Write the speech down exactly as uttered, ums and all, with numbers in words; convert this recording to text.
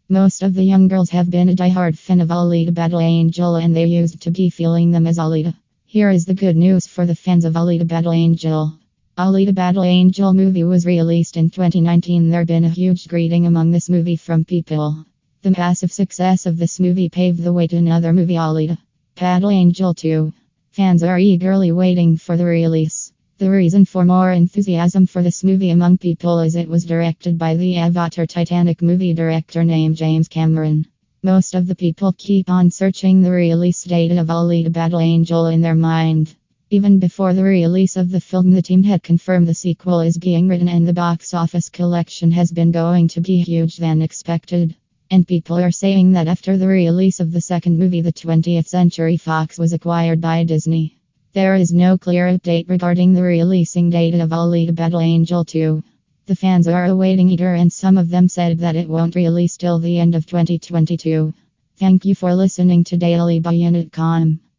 Most of the young girls have been a diehard fan of Alita Battle Angel and they used to be feeling them as Alita. Here is the good news for the fans of Alita Battle Angel. Alita Battle Angel movie was released in twenty nineteen. There been a huge greeting among this movie from people. The massive success of this movie paved the way to another movie, Alita Battle Angel two. Fans are eagerly waiting for the release. The reason for more enthusiasm for this movie among people is it was directed by the Avatar Titanic movie director named James Cameron. Most of the people keep on searching the release date of Alita Battle Angel in their mind. Even before the release of the film, the team had confirmed the sequel is being written and the box office collection has been going to be huge than expected. And people are saying that after the release of the second movie, the twentieth Century Fox was acquired by Disney. There is no clear update regarding the releasing date of Alita Battle Angel two. The fans are awaiting it, and some of them said that it won't release till the end of twenty twenty-two. Thank you for listening to Daily Buy dot com.